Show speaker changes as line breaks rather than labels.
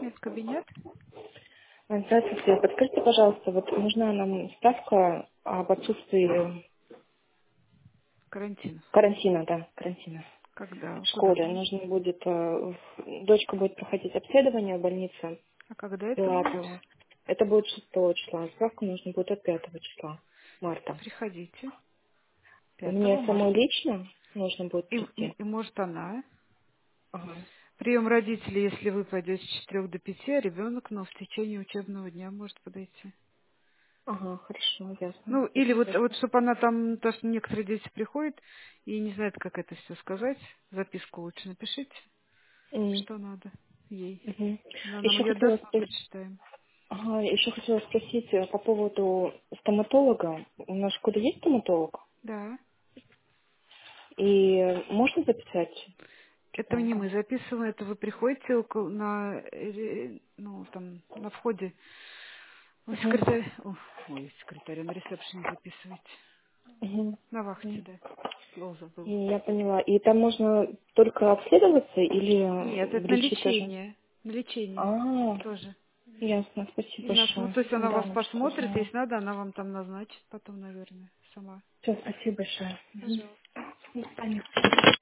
Нет, кабинет.
Здравствуйте. Подскажите, пожалуйста, вот нужна нам справка об отсутствии
Карантин.
карантина, да, карантина
Когда?
в
Куда
школе.
будет?
Нужно будет, дочка будет проходить обследование в больнице
А когда это будет?
платного. Это будет 6 числа. Справку нужно будет от 5 числа марта.
Приходите.
Мне
5
самой
марта.
лично нужно будет прийти.
И может она.
Ага.
Прием родителей, если вы пойдете с 4 до 5, а ребенок, но в течение учебного дня может подойти.
Ага, хорошо, ясно.
Ну, или
Спасибо
вот
большое.
чтобы она там, то, что некоторые дети приходят и не знают, как это все сказать, записку лучше напишите, что надо ей.
Мгм.
Она нам
Еще
ее
хотела
даст, мы
спросить.
прочитаем.
Ага, еще хотела спросить по поводу стоматолога. У нас в школе есть стоматолог?
Да.
И можно записать
Это не
ребенка?
мы записываем, это вы приходите на, ну, там, на входе, у
Угу.
секретаря, ой, секретаря на ресепшене записываете.
Угу.
На вахте, да. Слово забыла.
Я поняла. И там можно только обследоваться
Нет,
или
это на
лечить тоже?
лечение. На лечение
А,
тоже.
ясно, спасибо
Ну,
большое.
то есть она
Да,
вас
значит,
посмотрит,
узнала.
если надо, она вам там назначит потом, наверное, сама.
Все, спасибо большое.
Пожалуйста.
До свидания.